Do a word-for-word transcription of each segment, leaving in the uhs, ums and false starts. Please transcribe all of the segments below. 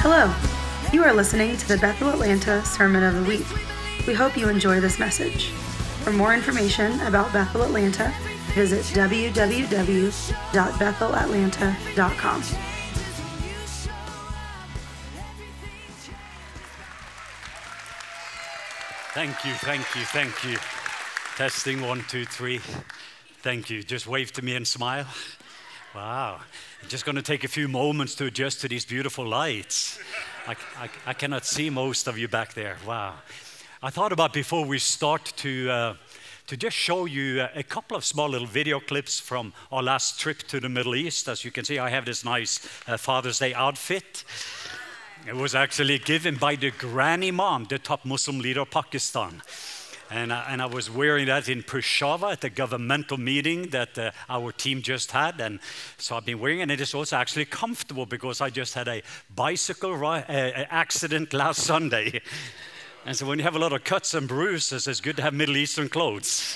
Hello, you are listening to the Bethel Atlanta Sermon of the Week. We hope you enjoy this message. For more information about Bethel Atlanta, visit w w w dot bethel atlanta dot com. Thank you, thank you, thank you. Testing one, two, three. Thank you. Just wave to me and smile. Wow. I'm just going to take a few moments to adjust to these beautiful lights. I, I, I cannot see most of you back there. Wow. I thought about before we start to uh, to just show you a couple of small little video clips from our last trip to the Middle East. As you can see, I have this nice uh, Father's Day outfit. It was actually given by the granny mom, the top Muslim leader of Pakistan. And I, and I was wearing that in Peshawar at the governmental meeting that uh, our team just had. And so I've been wearing it, and it is also actually comfortable because I just had a bicycle ri- uh, accident last Sunday. And so when you have a lot of cuts and bruises, it's good to have Middle Eastern clothes.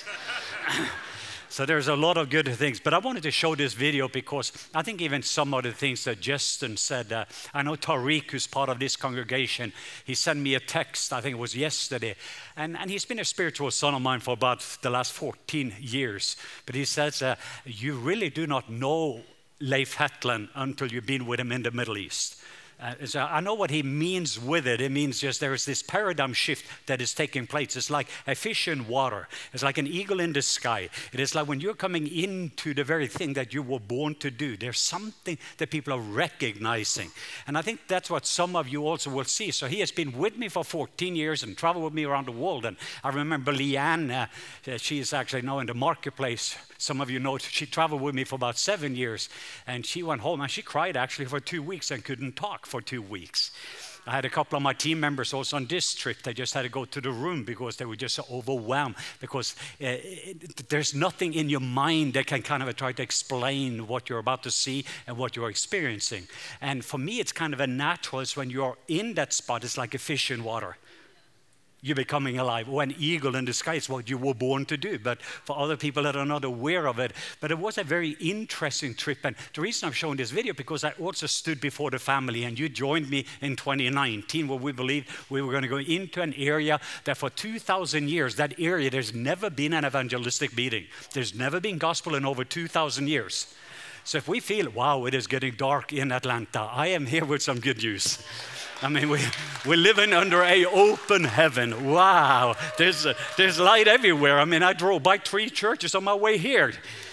So there's a lot of good things. But I wanted to show this video because I think even some of the things that Justin said, uh, I know Tariq, who's part of this congregation, he sent me a text, I think it was yesterday. And, and he's been a spiritual son of mine for about the last fourteen years. But he says, uh, you really do not know Leif Hetland until you've been with him in the Middle East. Uh, so I know what he means with it. It means just there is this paradigm shift that is taking place. It's like a fish in water. It's like an eagle in the sky. It is like when you're coming into the very thing that you were born to do. There's something that people are recognizing. And I think that's what some of you also will see. So he has been with me for fourteen years and traveled with me around the world. And I remember Leanne, uh, she is actually now in the marketplace. Some of you know she traveled with me for about seven years. And she went home and she cried actually for two weeks and couldn't talk for two weeks. I had a couple of my team members also on this trip. They just had to go to the room because they were just so overwhelmed because uh, it, there's nothing in your mind that can kind of try to explain what you're about to see and what you're experiencing. And for me, it's kind of a natural. It's when you're in that spot, it's like a fish in water. You're becoming alive. Or an eagle in the sky is what you were born to do. But for other people that are not aware of it, but it was a very interesting trip. And the reason I'm showing this video, because I also stood before the family, and you joined me in twenty nineteen, where we believed we were going to go into an area that for two thousand years, that area, there's never been an evangelistic meeting. There's never been gospel in over two thousand years. So if we feel, wow, it is getting dark in Atlanta, I am here with some good news. I mean, we, we're living under an open heaven. Wow, there's, a, there's light everywhere. I mean, I drove by three churches on my way here.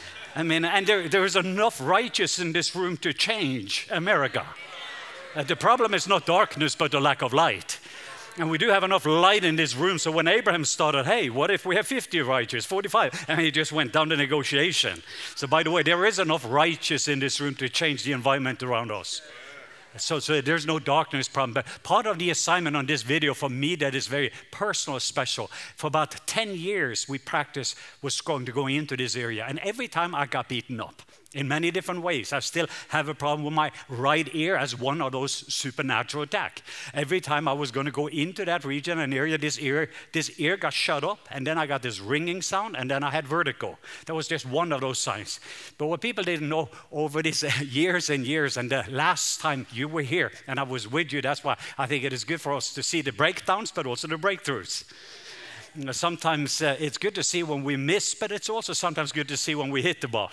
I mean, and there, there is enough righteous in this room to change America. Uh, the problem is not darkness, but the lack of light. And we do have enough light in this room. So when Abraham started, hey, what if we have fifty righteous, forty-five? And he just went down the negotiation. So by the way, there is enough righteous in this room to change the environment around us. So, so there's no darkness problem. But part of the assignment on this video for me that is very personal, special. For about ten years, we practiced was going to go into this area. And every time I got beaten up in many different ways. I still have a problem with my right ear as one of those supernatural attacks. Every time I was going to go into that region, an area, this ear, this ear got shut up, and then I got this ringing sound, and then I had vertigo. That was just one of those signs. But what people didn't know over these years and years, and the last time you were here, and I was with you, that's why I think it is good for us to see the breakdowns, but also the breakthroughs. Sometimes uh, it's good to see when we miss, but it's also sometimes good to see when we hit the ball.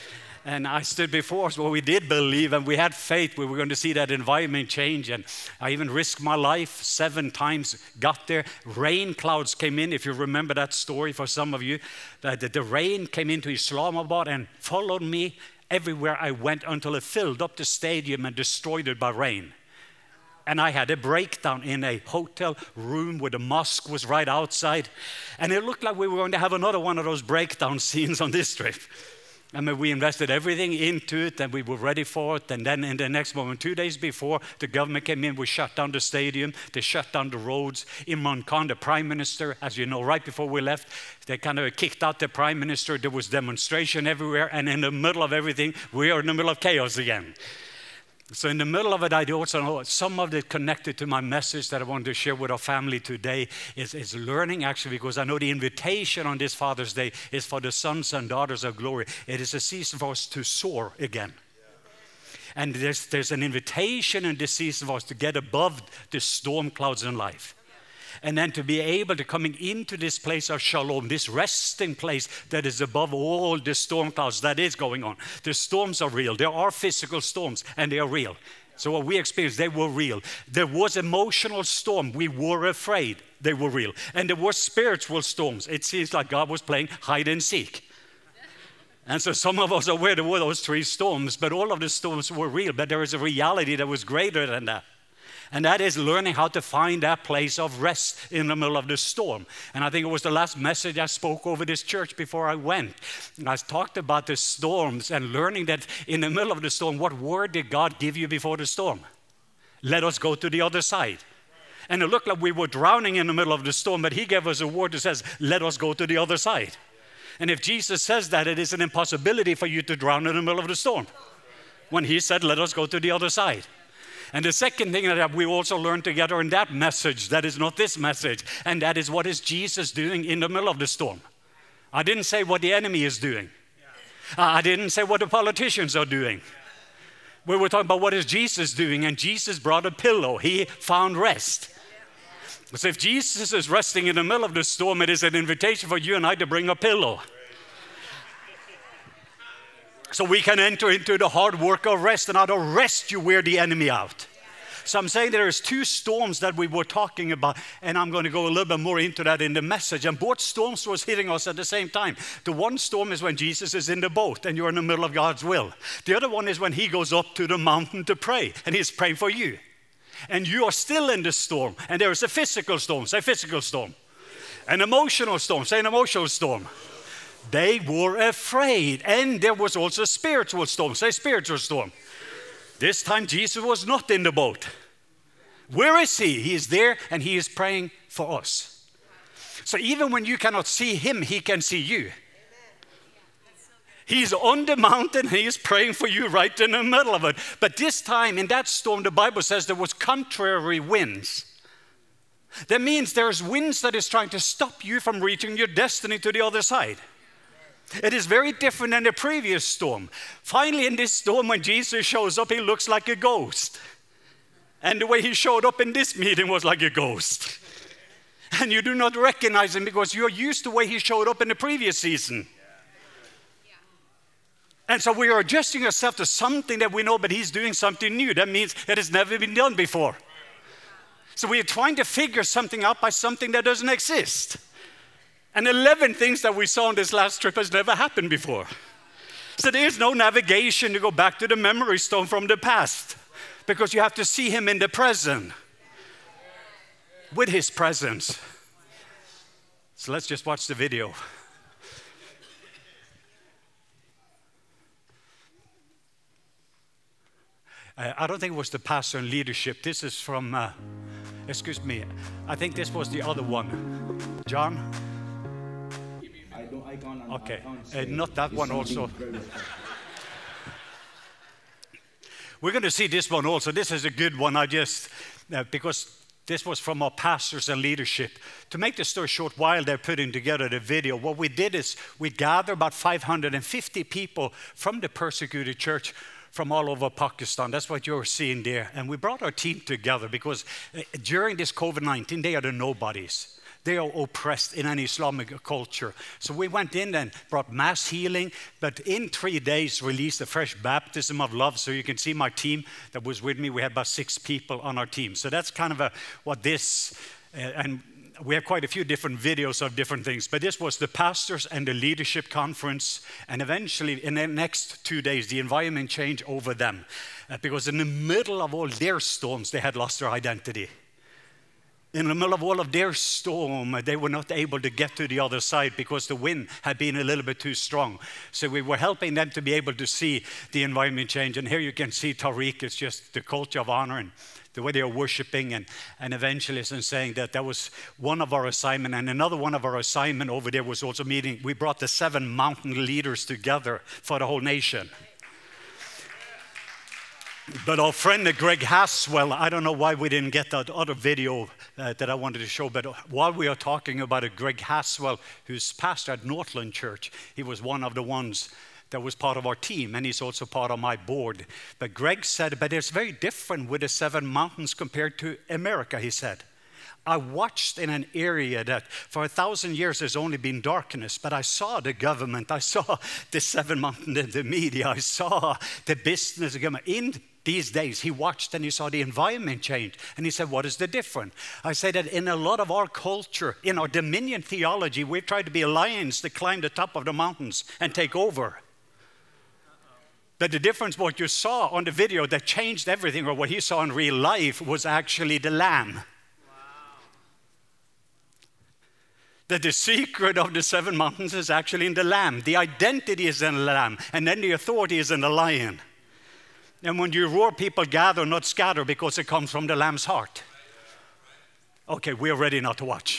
And I stood before us where we did believe and we had faith we were going to see that environment change. And I even risked my life seven times, got there. Rain clouds came in, if you remember that story for some of you. That the, the rain came into Islamabad and followed me everywhere I went until it filled up the stadium and destroyed it by rain. And I had a breakdown in a hotel room where the mosque was right outside. And it looked like we were going to have another one of those breakdown scenes on this trip. I mean, we invested everything into it and we were ready for it. And then in the next moment, two days before, the government came in, we shut down the stadium, they shut down the roads. Imran Khan, the prime minister, as you know, right before we left, they kind of kicked out the prime minister. There was demonstration everywhere. And in the middle of everything, we are in the middle of chaos again. So in the middle of it, I also know some of it connected to my message that I wanted to share with our family today is, is learning, actually, because I know the invitation on this Father's Day is for the sons and daughters of glory. It is a season for us to soar again. And there's, there's an invitation in this season for us to get above the storm clouds in life. And then to be able to coming into this place of shalom, this resting place that is above all the storm clouds that is going on. The storms are real. There are physical storms, and they are real. So what we experienced, they were real. There was emotional storm. We were afraid. They were real. And there were spiritual storms. It seems like God was playing hide and seek. And so some of us are aware there were those three storms, but all of the storms were real. But there is a reality that was greater than that. And that is learning how to find that place of rest in the middle of the storm. And I think it was the last message I spoke over this church before I went. I talked about the storms and learning that in the middle of the storm, what word did God give you before the storm? Let us go to the other side. And it looked like we were drowning in the middle of the storm, but he gave us a word that says, let us go to the other side. And if Jesus says that, it is an impossibility for you to drown in the middle of the storm. When he said, let us go to the other side. And the second thing that we also learned together in that message, that is not this message, and that is what is Jesus doing in the middle of the storm. I didn't say what the enemy is doing. I didn't say what the politicians are doing. We were talking about what is Jesus doing, and Jesus brought a pillow. He found rest. So if Jesus is resting in the middle of the storm, it is an invitation for you and I to bring a pillow. So we can enter into the hard work of rest, and out of rest you wear the enemy out. So I'm saying there's two storms that we were talking about, and I'm going to go a little bit more into that in the message. And both storms was hitting us at the same time. The one storm is when Jesus is in the boat and you're in the middle of God's will. The other one is when he goes up to the mountain to pray, and he's praying for you. And you are still in the storm, and there is a physical storm. Say physical storm. An emotional storm. Say an emotional storm. They were afraid. And there was also a spiritual storm. Say spiritual storm. This time Jesus was not in the boat. Where is he? He is there, and he is praying for us. So even when you cannot see him, he can see you. He's on the mountain, and he is praying for you right in the middle of it. But this time in that storm, the Bible says there was contrary winds. That means there's winds that is trying to stop you from reaching your destiny to the other side. It is very different than the previous storm. Finally, in this storm, when Jesus shows up, he looks like a ghost. And the way he showed up in this meeting was like a ghost. And you do not recognize him because you're used to the way he showed up in the previous season. And so we are adjusting ourselves to something that we know, but he's doing something new. That means it has never been done before. So we are trying to figure something out by something that doesn't exist. And eleven things that we saw on this last trip has never happened before. So there's no navigation to go back to the memory stone from the past, because you have to see him in the present, with his presence. So let's just watch the video. I don't think it was the pastor and leadership. This is from, uh, excuse me, I think this was the other one. John? I don't, I can't, okay, I can't uh, not that one also. We're going to see this one also. This is a good one. I just, uh, because this was from our pastors and leadership. To make the story short, while they're putting together the video, what we did is we gathered about five hundred fifty people from the persecuted church from all over Pakistan. That's what you're seeing there. And we brought our team together because during this COVID nineteen, they are the nobodies. They are oppressed in an Islamic culture. So we went in and brought mass healing, but in three days released a fresh baptism of love. So you can see my team that was with me. We had about six people on our team. So that's kind of a, what this, uh, and we have quite a few different videos of different things, but this was the pastors and the leadership conference, and eventually in the next two days, the environment changed over them. Uh, because in the middle of all their storms, they had lost their identity. In the middle of all of their storm, they were not able to get to the other side because the wind had been a little bit too strong. So we were helping them to be able to see the environment change. And here you can see Tariq, it's just the culture of honor and the way they are worshiping and, and evangelists, and saying that that was one of our assignment. And another one of our assignment over there was also meeting. We brought the seven mountain leaders together for the whole nation. But our friend Greg Haswell, I don't know why we didn't get that other video uh, that I wanted to show, but while we are talking about it, Greg Haswell, who's pastor at Northland Church, he was one of the ones that was part of our team, and he's also part of my board. But Greg said, but it's very different with the seven mountains compared to America, he said. I watched in an area that for a thousand years there's only been darkness, but I saw the government, I saw the seven mountains in the media, I saw the business government. In these days, he watched and he saw the environment change. And he said, what is the difference? I said that in a lot of our culture, in our dominion theology, we've tried to be lions that climb the top of the mountains and take over. But the difference, what you saw on the video that changed everything, or what he saw in real life, was actually the lamb. That the secret of the seven mountains is actually in the lamb. The identity is in the lamb, and then the authority is in the lion. And when you roar, people gather, not scatter, because it comes from the lamb's heart. Okay, we're ready now to watch.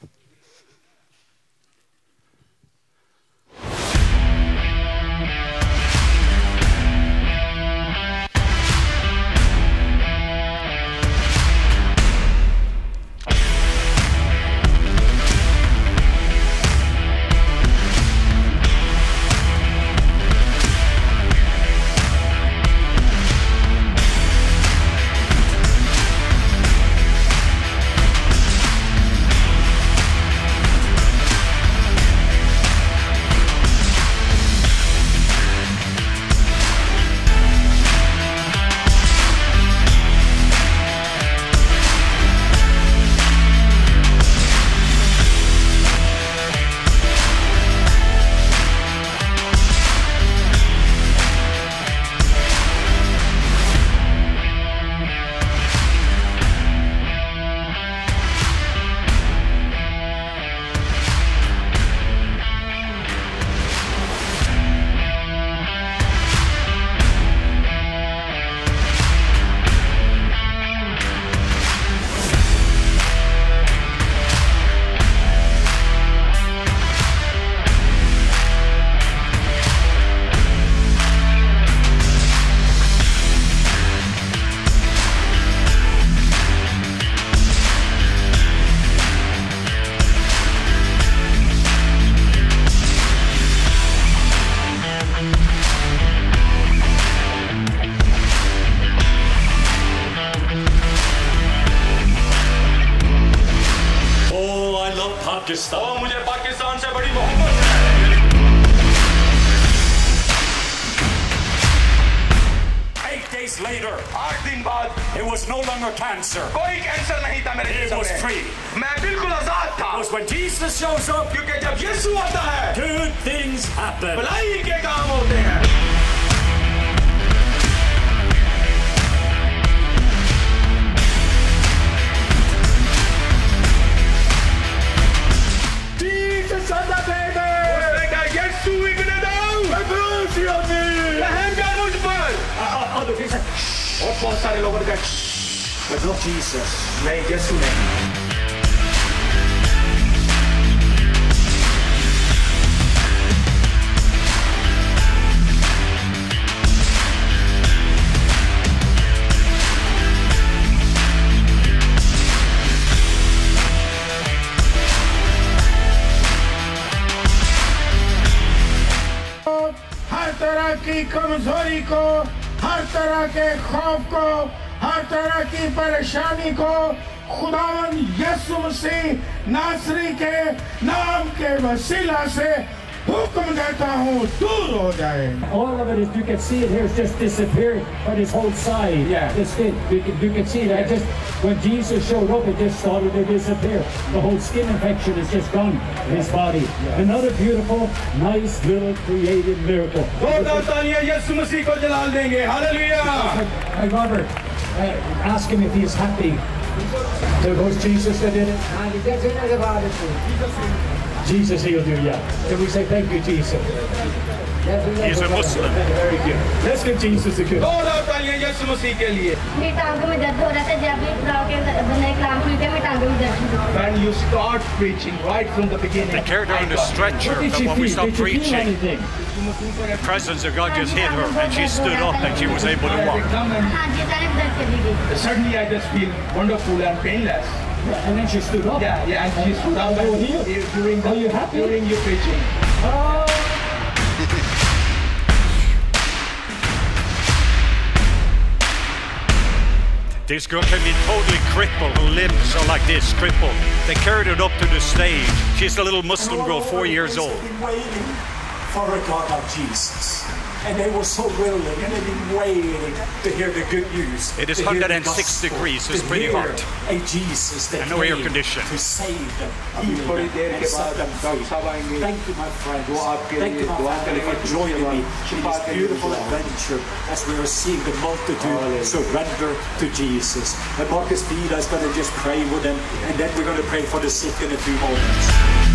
Pakistan ओ मुझे पाकिस्तान से बड़ी मोहब्बत है Eight days later, आठ दिन बाद it was no longer cancer. कोई cancer नहीं था मेरे It जिस्म was में free. मैं बिल्कुल आजाद था Because when Jesus shows up, क्योंकि जब यीशु आता है good things happen. भलाई के काम होते हैं Jesus on the baby! उसने कहा यीशु इकने दो Mercy on me! रहम कर मुझ पर Other people और बहुत सारे लोगों ने कहा but not Jesus. नहीं यीशु नहीं हर तरह की कमजोरी को, हर तरह के खौफ को, हर तरह की परेशानी को खुदावन यीशु मसीह नासरी के नाम के वसीला से हुक्म देता हूँ दूर हो जाए. All of it is, you can see it here, it's just disappearing on his whole side. Yeah. The skin, you can, you can see it. I just, when Jesus showed up, it just started to disappear. The whole skin infection is just gone in his body. Yeah. Another beautiful, nice little creative miracle. जोरदार तालियां यीशु मसीह को जलाल देंगे hallelujah Hey, Robert, uh, ask him if he's happy. There was Jesus that did it. Jesus healed you, yeah. Can we say thank you, Jesus? He's a Muslim. Very good. Let's give Jesus a good. जोरदार तालियां यीशु मसीह के लिए मेरी टांगों में दर्द हो रहा था जब भी फ्लावर के बने कलाम हुई थी मेरी टांगों में दर्द हो when you start preaching right from the beginning They carried her on a stretcher, What did but she when we feel? stopped Did you feel preaching, anything? the presence of God just hit her, and she stood up, and she was able to walk. come and हाँ जी सारी दर्द चली गई suddenly I just feel wonderful and painless And then she stood up. yeah yeah and she stood up Oh, and healed. during the Are you happy? during your preaching Oh, This girl came in totally crippled. Her limbs are like this, crippled. They carried her up to the stage. She's a little Muslim girl, four years old. They've been waiting for a God like Jesus. And they were so willing, and they've been waiting to hear the good news. It is to hear one hundred the six gospel, degrees. It's to pretty hear hot. A Jesus that And no air came condition. to save them, अभी heal थोड़ी them, देर and के set बाद them doctor free. साहब आएंगे Thank you, my friend. वो आपके Thank लिए you, my दुआ family, करेंगे for joining me in Shifa this के लिए beautiful दुआ adventure as we are seeing the multitude Hallelujah. surrender to Jesus. And Marcus Vida is going to just pray with them, and then we're going to pray for the sick in a few moments.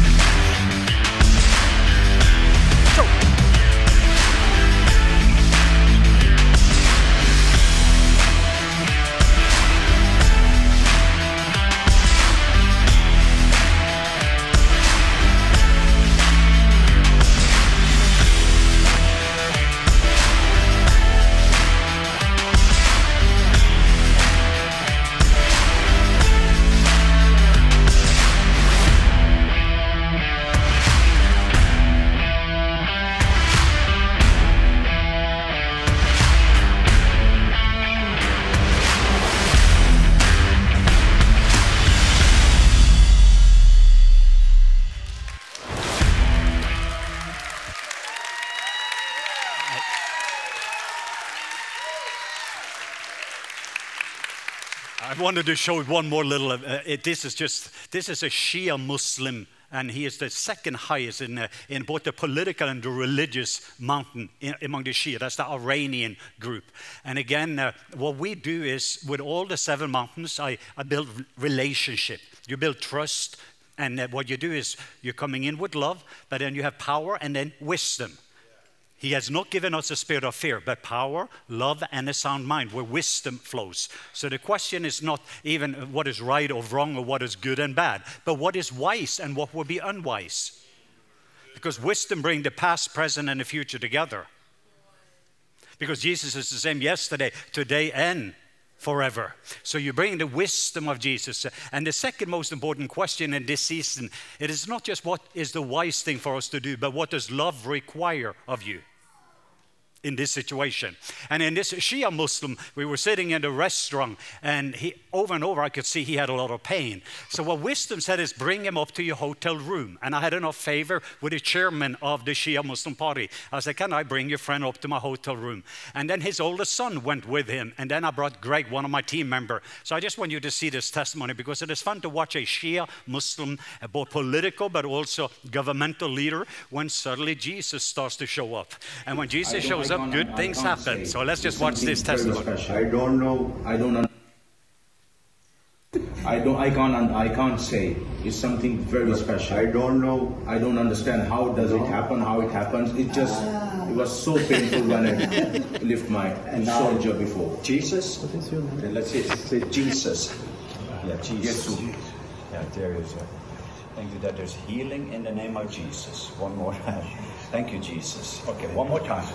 I wanted to show one more little, uh, it, this is just, this is a Shia Muslim, and he is the second highest in, uh, in both the political and the religious mountain in, among the Shia. That's the Iranian group. And again, uh, what we do is, with all the seven mountains, I, I build relationship. You build trust, and uh, what you do is, you're coming in with love, but then you have power and then wisdom. He has not given us a spirit of fear, but power, love, and a sound mind, where wisdom flows. So the question is not even what is right or wrong or what is good and bad, but what is wise and what will be unwise. Because wisdom brings the past, present, and the future together. Because Jesus is the same yesterday, today, and forever. So you bring the wisdom of Jesus. And the second most important question in this season, it is not just what is the wise thing for us to do, but what does love require of you in this situation. And in this Shia Muslim, we were sitting in a restaurant, and he, over and over, I could see he had a lot of pain. So what wisdom said is, bring him up to your hotel room. And I had enough favor with the chairman of the Shia Muslim party. I said, can I bring your friend up to my hotel room? And then his oldest son went with him. And then I brought Greg, one of my team members. So I just want you to see this testimony, because it is fun to watch a Shia Muslim, both political but also governmental leader, when suddenly Jesus starts to show up. And when Jesus shows up, good things happen. So let's just watch this testimony. I don't know. I don't. Un- I don't. I can't. Un- I can't say. It's something very special. I don't know. I don't understand how does it happen. How it happens. It just. It was so painful when I lift my soldier before. Jesus? What is your name? Let's say, say Jesus. Yeah, Jesus. Yes. Yeah, there is a. Thank you that there's healing in the name of Jesus. One more time. Thank you, Jesus. Okay, one more time.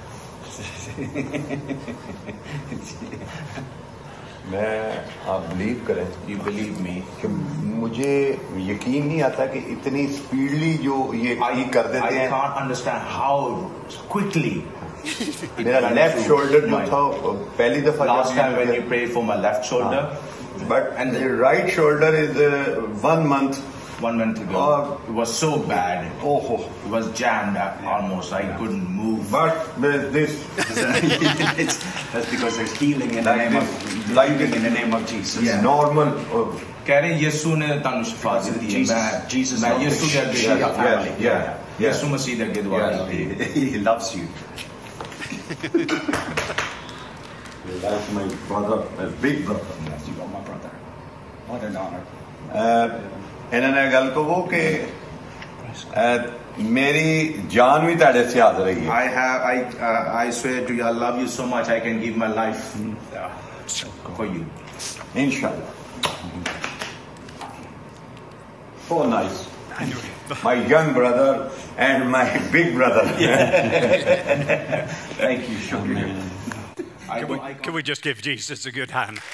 मैं आप believe करें You believe me. कि मुझे यकीन नहीं आता कि इतनी स्पीडली जो ये I, कर देते I हैं can't understand how quickly. मेरा लेफ्ट शोल्डर जो था पहली दफा Last time when you prayed for my left shoulder, but and the right shoulder is one month one month ago, Oh. it was so bad. Oh, It was jammed up almost. I couldn't move. but with this It's- that's because there's healing in the Like name this. of Like healing this. in the name of Jesus. normal कह रहे यीशु ने तानु शिफा दी है Jesus- मैं Jesus मैं of the यीशु के आगे Shia दुआ family. करता हूं। Yeah, yeah. यीशु मसीह के आगे दुआ Yeah. करता हूं। He loves you. That's my brother, my big brother. Yes, you are my brother. What an honor. ਇਹਨਾਂ ਨੇ ਗੱਲ ਕਹੋ ਕਿ ਮੇਰੀ ਜਾਨ ਵੀ ਤੁਹਾਡੇ ਸੇ ਹਾਜ਼ਰ ਰਹੀ ਹੈ I have I uh, I swear to you, I love you so much. I can give my life uh, for you. Inshallah. So nice. My young brother and my big brother. Thank you, Shukriya. I Can we, I can we just give Jesus a good hand?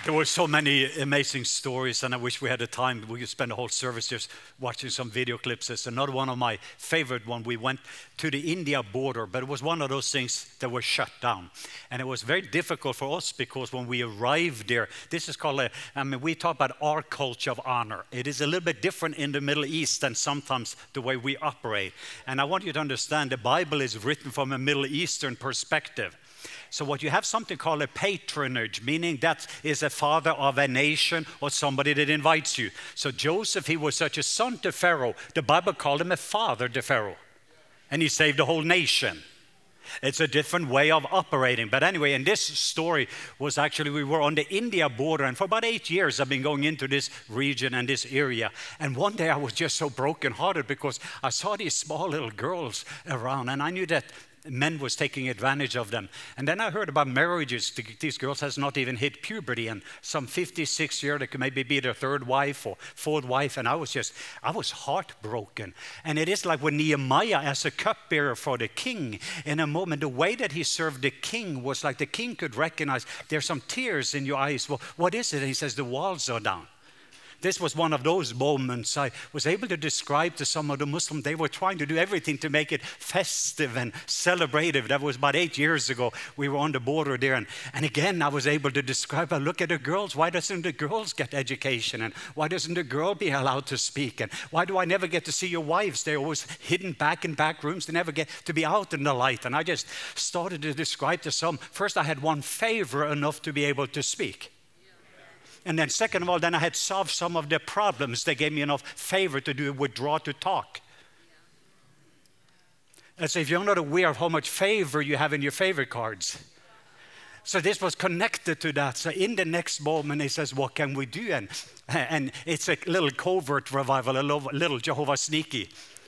There were so many amazing stories, and I wish we had the time. We could spend a whole service just watching some video clips. It's another one of my favorite one. We went to the India border, but it was one of those things that were shut down. And it was very difficult for us because when we arrived there, this is called a, I mean, we talk about our culture of honor. It is a little bit different in the Middle East than sometimes the way we operate. And I want you to understand the Bible is written from a Middle Eastern perspective. So what you have something called a patronage, meaning that is a father of a nation or somebody that invites you. So Joseph, he was such a son to Pharaoh. The Bible called him a father to Pharaoh. And he saved the whole nation. It's a different way of operating. But anyway, and this story was actually, we were on the India border, and for about eight years I've been going into this region and this area. And one day I was just so brokenhearted because I saw these small little girls around, and I knew that men was taking advantage of them. And then I heard about marriages. These girls has not even hit puberty, and some fifty-six year, they could maybe be their third wife or fourth wife. And I was just, I was heartbroken. And it is like when Nehemiah, as a cupbearer for the king, in a moment, the way that he served the king was like the king could recognize there's some tears in your eyes. Well, what is it? And he says, the walls are down. This was one of those moments I was able to describe to some of the Muslims. They were trying to do everything to make it festive and celebrative. That was about eight years ago. We were on the border there. And, and again, I was able to describe, I look at the girls. Why doesn't the girls get education? And why doesn't the girl be allowed to speak? And why do I never get to see your wives? They're always hidden back in back rooms. They never get to be out in the light. And I just started to describe to some. First, I had one favor enough to be able to speak. And then second of all, then I had solved some of their problems. They gave me enough favor to do a withdraw to talk. And so if you're not aware of how much favor you have in your favor cards. So this was connected to that. So in the next moment, he says, what can we do? And, and it's a little covert revival, a little Jehovah sneaky.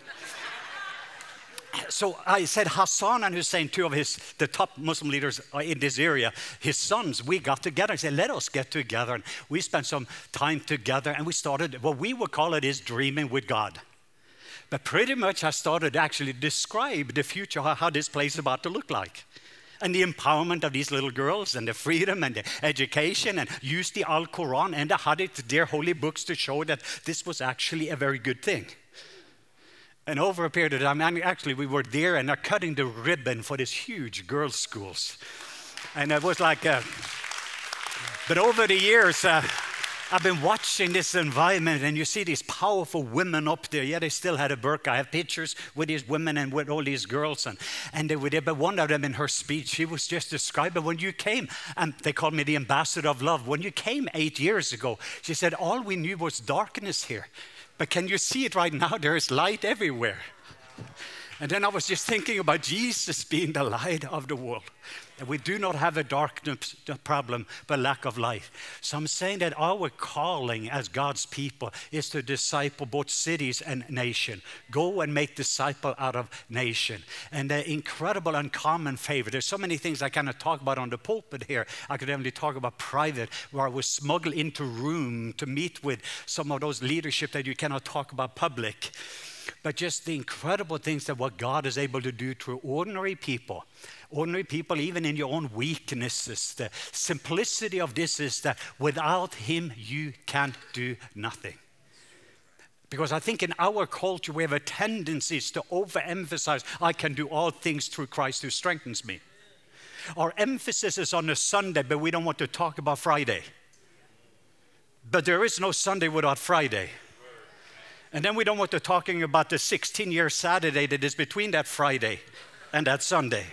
So I said, Hassan and Hussein, two of his, the top Muslim leaders in this area, his sons, we got together. I said, let us get together. And we spent some time together, and we started, what we would call it is dreaming with God. But pretty much I started to actually describe the future, how, how this place is about to look like. And the empowerment of these little girls, and the freedom and the education, and use the Al-Quran and the Hadith, their holy books, to show that this was actually a very good thing. And over a period of time, actually we were there and they're cutting the ribbon for these huge girls' schools. And it was like, uh, but over the years, uh, I've been watching this environment, and you see these powerful women up there. Yeah, they still had a burqa. I have pictures with these women and with all these girls, and, and they were there. But one of them in her speech, she was just describing when you came, and they called me the ambassador of love. When you came eight years ago, she said, all we knew was darkness here. But can you see it right now? There is light everywhere. And then I was just thinking about Jesus being the light of the world. And we do not have a darkness problem, but lack of light. So I'm saying that our calling as God's people is to disciple both cities and nation. Go and make disciple out of nation. And the incredible uncommon favor. There's so many things I cannot talk about on the pulpit here. I could only talk about private, where I was smuggled into room to meet with some of those leadership that you cannot talk about public. But just the incredible things that what God is able to do through ordinary people. Ordinary people, even in your own weaknesses. The simplicity of this is that without Him, you can do nothing. Because I think in our culture, we have a tendency to overemphasize, I can do all things through Christ who strengthens me. Our emphasis is on a Sunday, but we don't want to talk about Friday. But there is no Sunday without Friday. And then we don't want to talking about the sixteen-year Saturday that is between that Friday and that Sunday.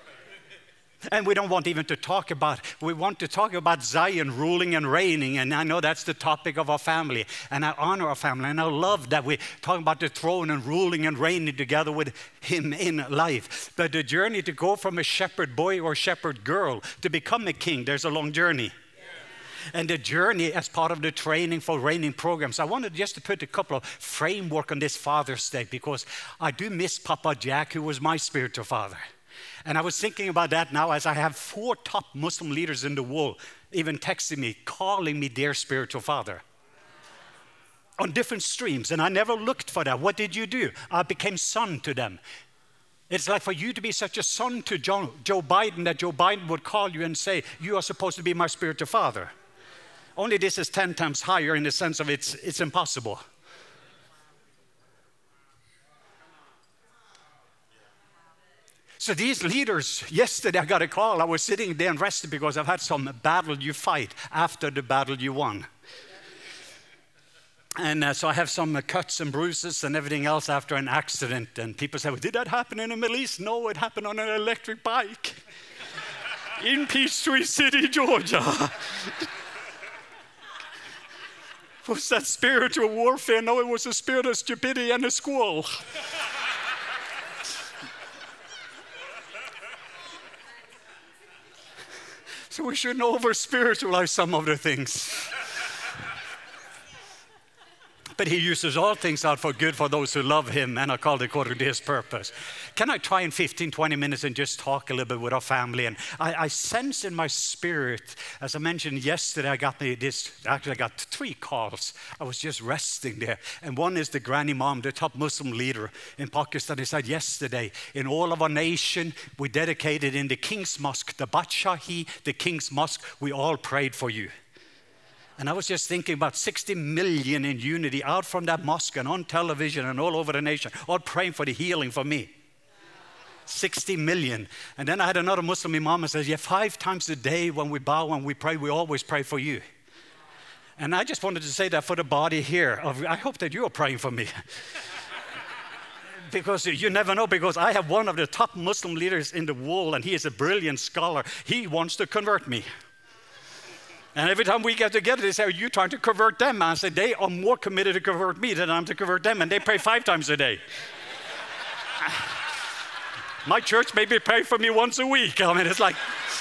And we don't want even to talk about, we want to talk about Zion ruling and reigning. And I know that's the topic of our family. And I honor our family. And I love that we talk about the throne and ruling and reigning together with Him in life. But the journey to go from a shepherd boy or shepherd girl to become a king, there's a long journey. And the journey as part of the training for reigning programs. I wanted just to put a couple of framework on this Father's Day, because I do miss Papa Jack, who was my spiritual father. And I was thinking about that now as I have four top Muslim leaders in the world even texting me, calling me their spiritual father. On different streams, and I never looked for that. What did you do? I became son to them. It's like for you to be such a son to Joe, Joe Biden that Joe Biden would call you and say, you are supposed to be my spiritual father. Only this is ten times higher in the sense of it's, it's impossible. So these leaders, yesterday I got a call. I was sitting there and rested because I've had some battle you fight after the battle you won. And uh, so I have some uh, cuts and bruises and everything else after an accident. And people say, well, did that happen in the Middle East? No, it happened on an electric bike in Peachtree City, Georgia. Was that spiritual warfare? No, it was a spirit of stupidity and a squall. So we shouldn't over-spiritualize some of the things. But he uses all things out for good for those who love him and are called according to his purpose. Can I try in fifteen, twenty minutes and just talk a little bit with our family? And I, I sense in my spirit, as I mentioned yesterday, I got me this, actually I got three calls. I was just resting there. And one is the granny mom, the top Muslim leader in Pakistan. He said yesterday, in all of our nation, we dedicated in the King's Mosque, the Badshahi, the King's Mosque, we all prayed for you. And I was just thinking about sixty million in unity out from that mosque and on television and all over the nation, all praying for the healing for me. sixty million. And then I had another Muslim imam who says, yeah, five times a day when we bow and we pray, we always pray for you. And I just wanted to say that for the body here. I hope that you are praying for me. Because you never know, because I have one of the top Muslim leaders in the world and he is a brilliant scholar. He wants to convert me. And every time we get together, they say, are you trying to convert them? I say, they are more committed to convert me than I'm to convert them. And they pray five times a day. My church maybe pray for me once a week. I mean, it's like...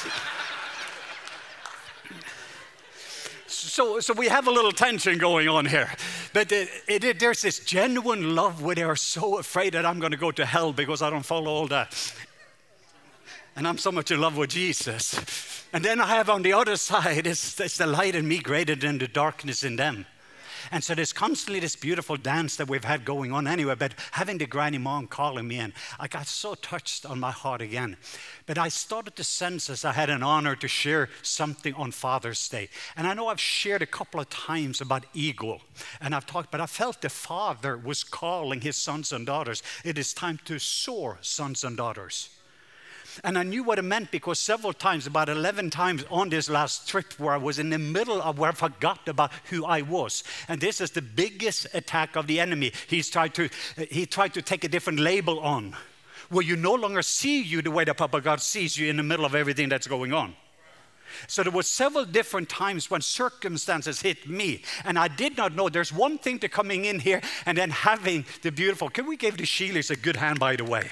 So, so we have a little tension going on here. But it, it, it, there's this genuine love where they are so afraid that I'm going to go to hell because I don't follow all that. And I'm so much in love with Jesus. And then I have on the other side, it's, it's the light in me greater than the darkness in them. And so there's constantly this beautiful dance that we've had going on anyway, but having the granny mom calling me in, I got so touched on my heart again. But I started to sense as I had an honor to share something on Father's Day. And I know I've shared a couple of times about eagle, and I've talked, but I felt the Father was calling his sons and daughters. It is time to soar, sons and daughters. And I knew what it meant because several times, about eleven times on this last trip where I was in the middle of where I forgot about who I was. And this is the biggest attack of the enemy. He's tried to, he tried to take a different label on, where you no longer see you the way that Papa God sees you in the middle of everything that's going on. So there were several different times when circumstances hit me, and I did not know. There's one thing to coming in here and then having the beautiful, can we give the Sheilas a good hand, by the way?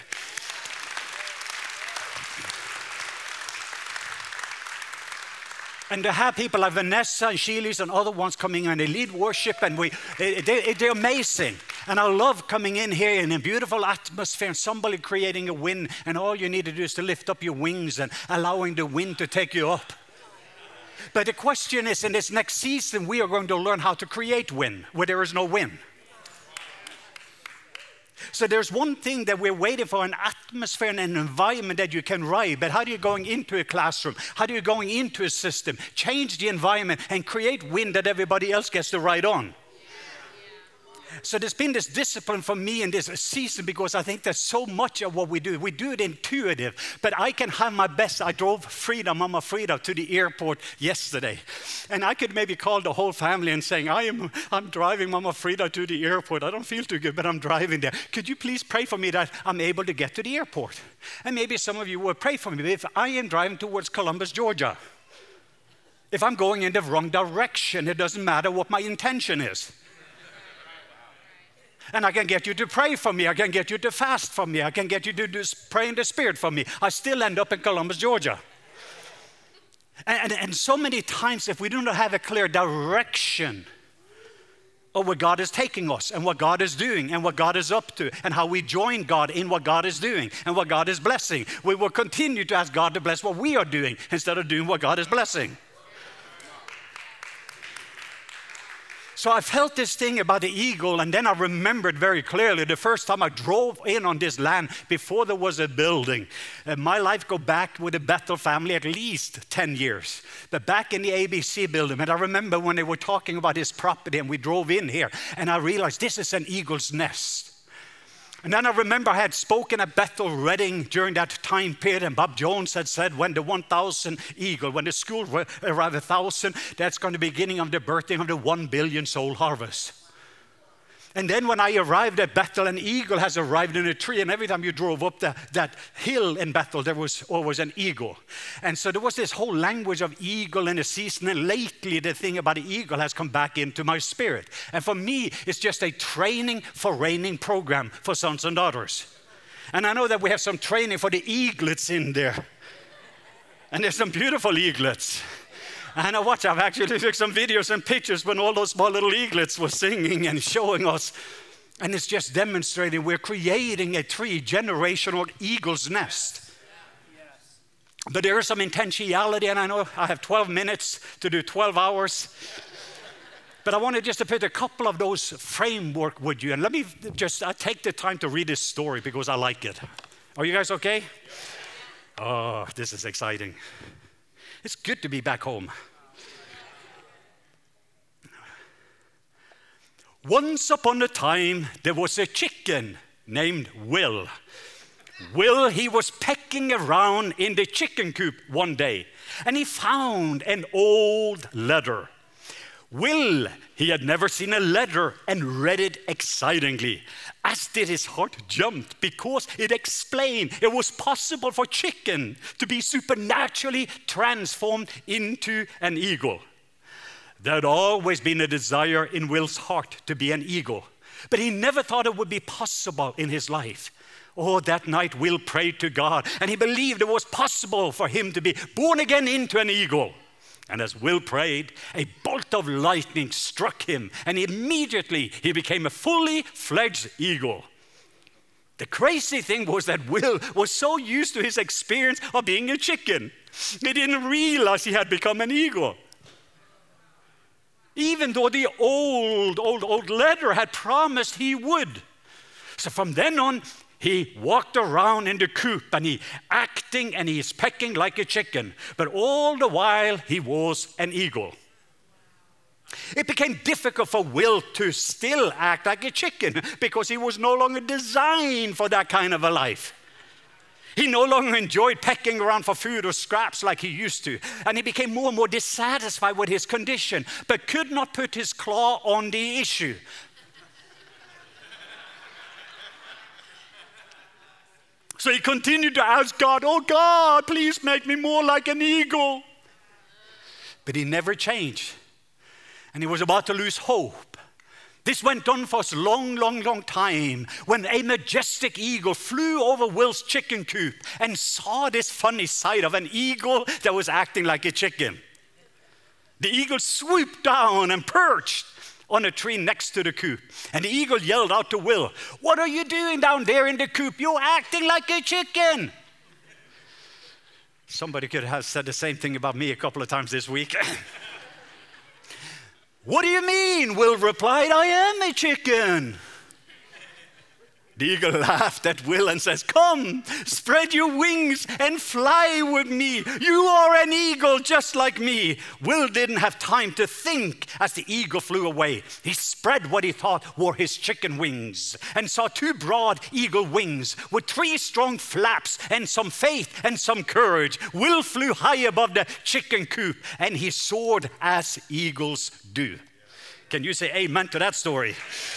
And to have people like Vanessa and Sheila's and other ones coming in, they lead worship, and we, they, they, they're amazing. And I love coming in here in a beautiful atmosphere and somebody creating a wind, and all you need to do is to lift up your wings and allowing the wind to take you up. But the question is, in this next season, we are going to learn how to create wind where there is no wind. So there's one thing that we're waiting for, an atmosphere and an environment that you can ride. But how do you going into a classroom? How do you going into a system? Change the environment and create wind that everybody else gets to ride on. So there's been this discipline for me in this season because I think there's so much of what we do. We do it intuitive, but I can have my best. I drove Frida, Mama Frida, to the airport yesterday. And I could maybe call the whole family and saying, I am, I'm driving Mama Frida to the airport. I don't feel too good, but I'm driving there. Could you please pray for me that I'm able to get to the airport? And maybe some of you will pray for me. If I am driving towards Columbus, Georgia, if I'm going in the wrong direction, it doesn't matter what my intention is. And I can get you to pray for me. I can get you to fast for me. I can get you to do, pray in the Spirit for me. I still end up in Columbus, Georgia. And, and, and so many times, if we do not have a clear direction of where God is taking us and what God is doing and what God is up to and how we join God in what God is doing and what God is blessing, we will continue to ask God to bless what we are doing instead of doing what God is blessing. So I felt this thing about the eagle, and then I remembered very clearly the first time I drove in on this land before there was a building. Uh, my life go back with the Bethel family at least ten years. But back in the A B C building, and I remember when they were talking about his property, and we drove in here, and I realized this is an eagle's nest. And then I remember I had spoken at Bethel Reading during that time period, and Bob Jones had said when the one thousand eagle, when the school arrived at one thousand, that's going to be the beginning of the birthing of the one billion soul harvest. And then when I arrived at Bethel, an eagle has arrived in a tree, and every time you drove up the, that hill in Bethel, there was always an eagle. And so there was this whole language of eagle in the season, and lately the thing about the eagle has come back into my spirit. And for me, it's just a training for reigning program for sons and daughters. And I know that we have some training for the eaglets in there. And there's some beautiful eaglets. And I watch, I've actually took some videos and pictures when all those small little eaglets were singing and showing us. And it's just demonstrating we're creating a three-generational eagle's nest. But there is some intentionality, and I know I have twelve minutes to do twelve hours. But I wanted just to put a couple of those framework with you. And let me just I take the time to read this story because I like it. Are you guys okay? Oh, this is exciting. It's good to be back home. Once upon a time, there was a chicken named Will. Will, he was pecking around in the chicken coop one day, and he found an old letter. Will, he had never seen a letter and read it excitingly, as did his heart jump, because it explained it was possible for chicken to be supernaturally transformed into an eagle. There had always been a desire in Will's heart to be an eagle, but he never thought it would be possible in his life. Oh, that night Will prayed to God, and he believed it was possible for him to be born again into an eagle. And as Will prayed, a bolt of lightning struck him, and immediately he became a fully fledged eagle. The crazy thing was that Will was so used to his experience of being a chicken, he didn't realize he had become an eagle. Even though the old, old, old letter had promised he would. So from then on, he walked around in the coop, and he acting and he's pecking like a chicken, but all the while he was an eagle. It became difficult for Will to still act like a chicken because he was no longer designed for that kind of a life. He no longer enjoyed pecking around for food or scraps like he used to, and he became more and more dissatisfied with his condition, but could not put his claw on the issue. So he continued to ask God, oh God, please make me more like an eagle. But he never changed. And he was about to lose hope. This went on for a long, long, long time when a majestic eagle flew over Will's chicken coop and saw this funny sight of an eagle that was acting like a chicken. The eagle swooped down and perched on a tree next to the coop. And the eagle yelled out to Will, what are you doing down there in the coop? You're acting like a chicken. Somebody could have said the same thing about me a couple of times this week. What do you mean? Will replied, I am a chicken. The eagle laughed at Will and says, come, spread your wings and fly with me. You are an eagle just like me. Will didn't have time to think as the eagle flew away. He spread what he thought were his chicken wings and saw two broad eagle wings with three strong flaps and some faith and some courage. Will flew high above the chicken coop and he soared as eagles do. Can you say amen to that story?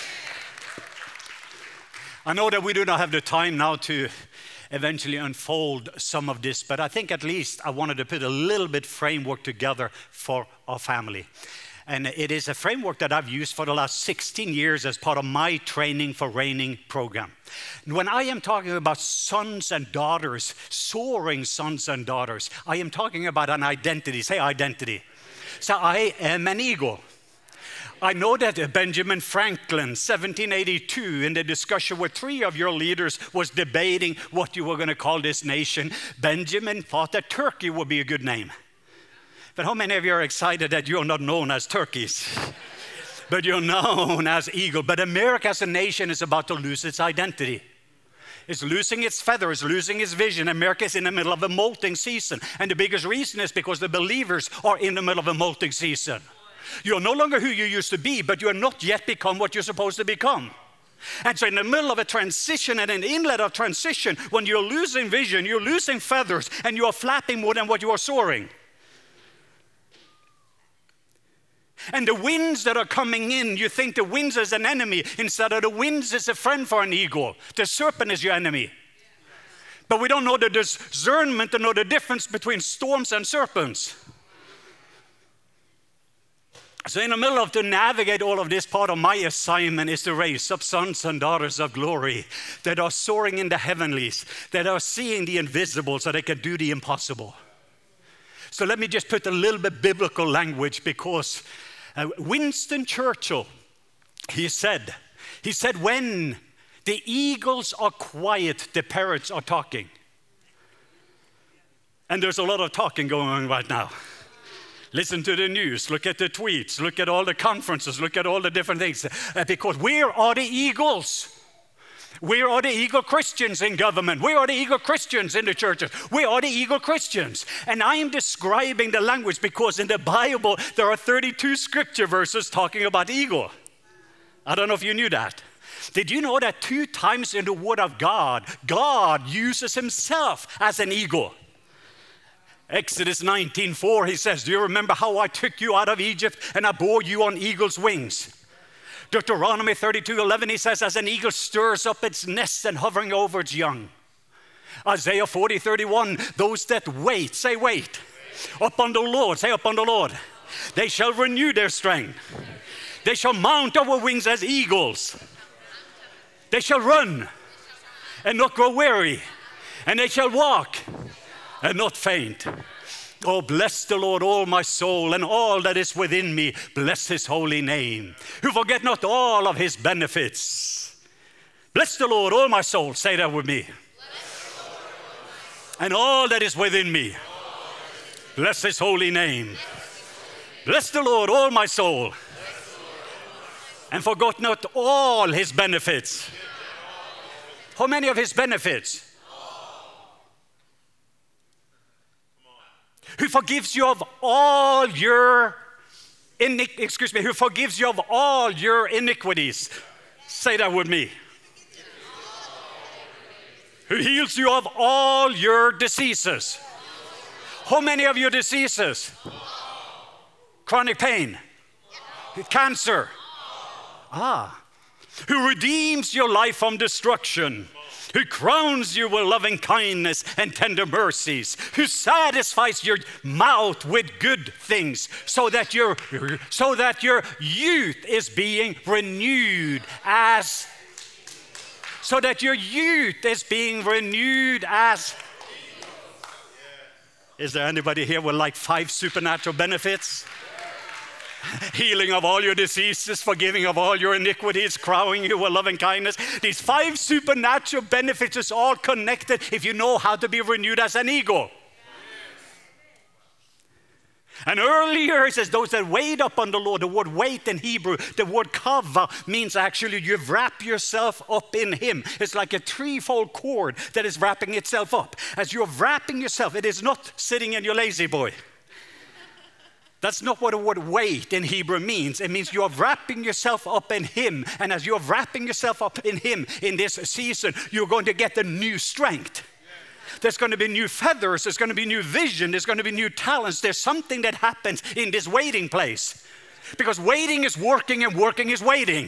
I know that we do not have the time now to eventually unfold some of this, but I think at least I wanted to put a little bit framework together for our family. And it is a framework that I've used for the last sixteen years as part of my Training for Reigning program. When I am talking about sons and daughters, soaring sons and daughters, I am talking about an identity. Say identity. So I am an eagle. I know that Benjamin Franklin, seventeen eighty-two, in the discussion where three of your leaders was debating what you were going to call this nation, Benjamin thought that Turkey would be a good name. But how many of you are excited that you're not known as turkeys? but you're known as eagle. But America as a nation is about to lose its identity. It's losing its feathers, losing its vision. America is in the middle of a molting season. And the biggest reason is because the believers are in the middle of a molting season. You're no longer who you used to be, but you are not yet become what you're supposed to become. And so in the middle of a transition and an inlet of transition, when you're losing vision, you're losing feathers, and you are flapping more than what you are soaring. And the winds that are coming in, you think the winds is an enemy. Instead of the winds is a friend for an eagle. The serpent is your enemy. But we don't know the discernment to know the difference between storms and serpents. So in the middle of to navigate all of this, part of my assignment is to raise up sons and daughters of glory that are soaring in the heavenlies, that are seeing the invisible so they can do the impossible. So let me just put a little bit biblical language, because uh, Winston Churchill, he said, he said, when the eagles are quiet, the parrots are talking. And there's a lot of talking going on right now. Listen to the news, look at the tweets, look at all the conferences, look at all the different things. Uh, because where are the eagles? Where are the eagle Christians in government? Where are the eagle Christians in the churches? Where are the eagle Christians? And I am describing the language because in the Bible, there are thirty-two scripture verses talking about eagle. I don't know if you knew that. Did you know that two times in the Word of God, God uses himself as an eagle? Exodus nineteen four, he says, do you remember how I took you out of Egypt and I bore you on eagle's wings? Deuteronomy thirty-two eleven, he says, as an eagle stirs up its nest and hovering over its young. Isaiah forty thirty-one, those that wait, say wait, upon the Lord, say upon the Lord, they shall renew their strength. They shall mount over wings as eagles. They shall run and not grow weary, and they shall walk and not faint. Oh, bless the Lord, all my soul, and all that is within me. Bless his holy name, who forget not all of his benefits. Bless the Lord, all my soul. Say that with me. And all that is within me. Bless his holy name. Bless the Lord, all my soul. And forgot not all his benefits. How many of his benefits? Who forgives you of all your iniq- excuse me, who forgives you of all your iniquities. Say that with me. Who heals you of all your diseases. How many of your diseases? Chronic pain, cancer. Ah, who redeems your life from destruction. Who crowns you with loving kindness and tender mercies, who satisfies your mouth with good things, so that your, so that your youth is being renewed as, so that your youth is being renewed as. Is there anybody here with like five supernatural benefits? Healing of all your diseases, forgiving of all your iniquities, crowning you with loving kindness. These five supernatural benefits is all connected if you know how to be renewed as an eagle. And earlier it says, those that wait upon the Lord, the word wait in Hebrew, the word kava means actually you wrap yourself up in him. It's like a threefold cord that is wrapping itself up. As you're wrapping yourself, it is not sitting in your lazy boy. That's not what the word wait in Hebrew means. It means you're wrapping yourself up in him. And as you're wrapping yourself up in him in this season, you're going to get the new strength. There's going to be new feathers. There's going to be new vision. There's going to be new talents. There's something that happens in this waiting place. Because waiting is working and working is waiting.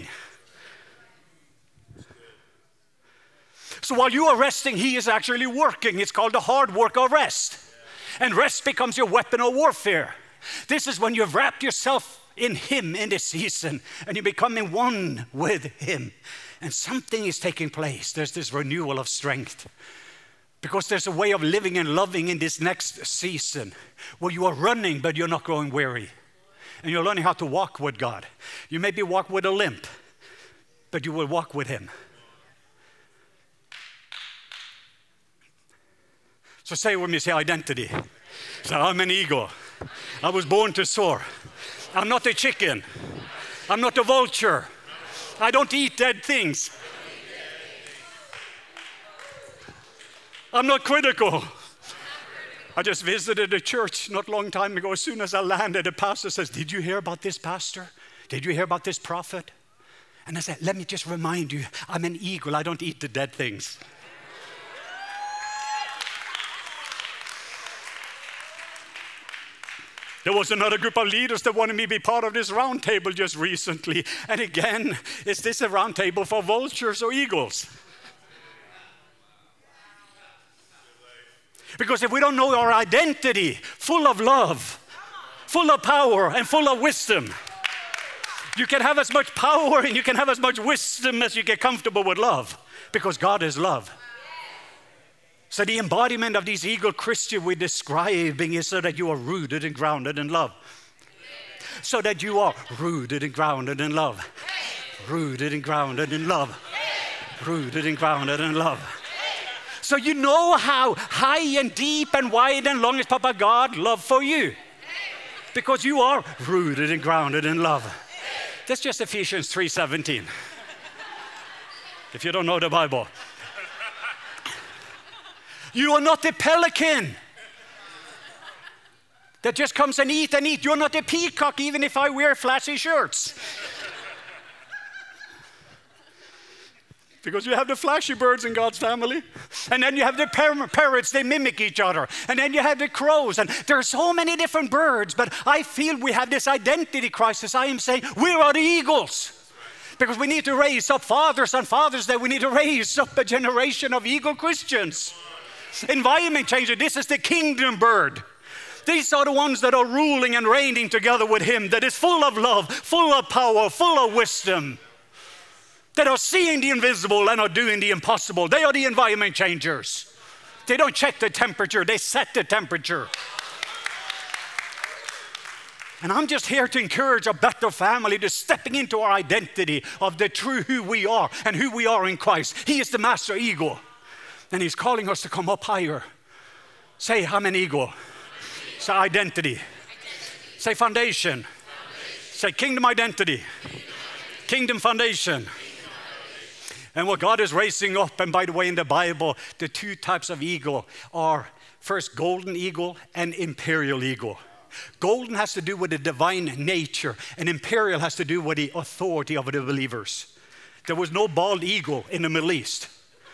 So while you are resting, he is actually working. It's called the hard work of rest. And rest becomes your weapon of warfare. This is when you've wrapped yourself in him in this season and you're becoming one with him. And something is taking place. There's this renewal of strength. Because there's a way of living and loving in this next season where you are running but you're not growing weary. And you're learning how to walk with God. You maybe walk with a limp, but you will walk with him. So say with me, say identity. So I'm an eagle. I was born to soar. I'm not a chicken. I'm not a vulture. I don't eat dead things. I'm not critical. I just visited a church not a long time ago. As soon as I landed, the pastor says, did you hear about this pastor? Did you hear about this prophet? And I said, let me just remind you, I'm an eagle. I don't eat the dead things. There was another group of leaders that wanted me to be part of this round table just recently. And again, is this a round table for vultures or eagles? Because if we don't know our identity, full of love, full of power, and full of wisdom, you can have as much power and you can have as much wisdom as you get comfortable with love, because God is love. So the embodiment of these eagle Christian we're describing is so that you are rooted and grounded in love. So that you are rooted and grounded in love. Rooted and grounded in love. Rooted and grounded in love. So you know how high and deep and wide and long is Papa God love for you. Because you are rooted and grounded in love. That's just Ephesians three seventeen. If you don't know the Bible. You are not a pelican that just comes and eat and eat. You're not a peacock even if I wear flashy shirts. Because you have the flashy birds in God's family. And then you have the par- parrots, they mimic each other. And then you have the crows. And there are so many different birds. But I feel we have this identity crisis. I am saying we are the eagles. Because we need to raise up fathers on Father's Day. We need to raise up a generation of eagle Christians. Environment changer, this is the kingdom bird. These are the ones that are ruling and reigning together with him, that is full of love, full of power, full of wisdom, that are seeing the invisible and are doing the impossible. They are the environment changers. They don't check the temperature, they set the temperature. And I'm just here to encourage our Bethel family to stepping into our identity of the true who we are and who we are in Christ. He is the master eagle. And he's calling us to come up higher. Say, I'm an eagle. Say identity. Say foundation. Say kingdom identity. Kingdom foundation. And what God is raising up, and by the way, in the Bible, the two types of eagle are first golden eagle and imperial eagle. Golden has to do with the divine nature, and imperial has to do with the authority of the believers. There was no bald eagle in the Middle East.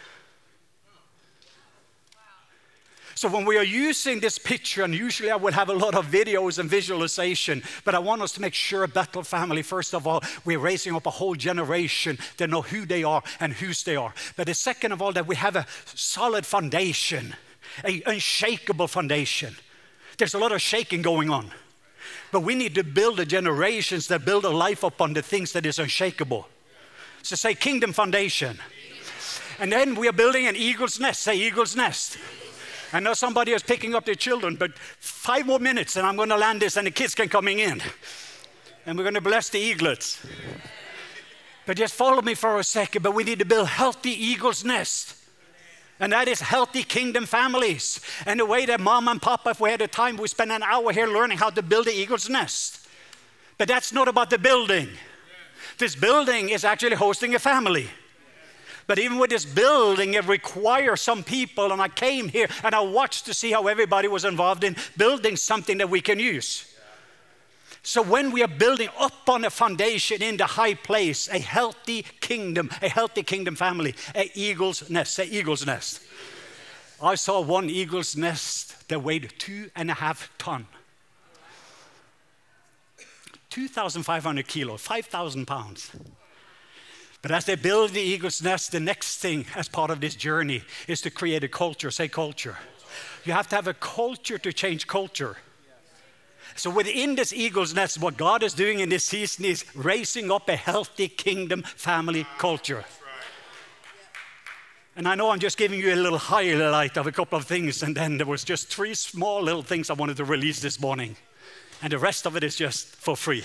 So when we are using this picture, and usually I would have a lot of videos and visualization, but I want us to make sure, Bethel family, first of all, we're raising up a whole generation that know who they are and whose they are. But the second of all, that we have a solid foundation, an unshakable foundation. There's a lot of shaking going on. But we need to build the generations that build a life upon the things that is unshakable. So say kingdom foundation. And then we are building an eagle's nest. Say eagle's nest. I know somebody is picking up their children, but five more minutes and I'm going to land this and the kids can coming in. And we're going to bless the eaglets. But just follow me for a second. But we need to build healthy eagle's nest. And that is healthy kingdom families. And the way that mom and papa, if we had the time, we spend an hour here learning how to build the eagle's nest. But that's not about the building. This building is actually hosting a family. But even with this building, it requires some people, and I came here and I watched to see how everybody was involved in building something that we can use. So when we are building up on a foundation in the high place, a healthy kingdom, a healthy kingdom family, an eagle's nest, say eagle's nest. I saw one eagle's nest that weighed two and a half ton. two thousand five hundred kilos, five thousand pounds. But as they build the eagle's nest, the next thing as part of this journey is to create a culture. Say culture. You have to have a culture to change culture. So within this eagle's nest, what God is doing in this season is raising up a healthy kingdom family culture. And I know I'm just giving you a little highlight of a couple of things, and then there was just three small little things I wanted to release this morning. And the rest of it is just for free.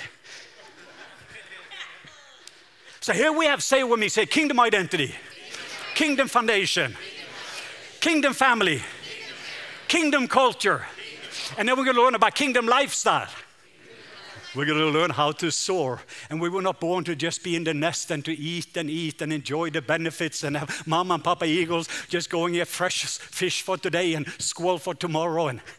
So here we have, say it with me, say kingdom identity, kingdom foundation, kingdom family, kingdom culture. And then we're going to learn about kingdom lifestyle. We're going to learn how to soar. And we were not born to just be in the nest and to eat and eat and enjoy the benefits and have Mama and Papa Eagles just going to get fresh fish for today and squirrel for tomorrow. And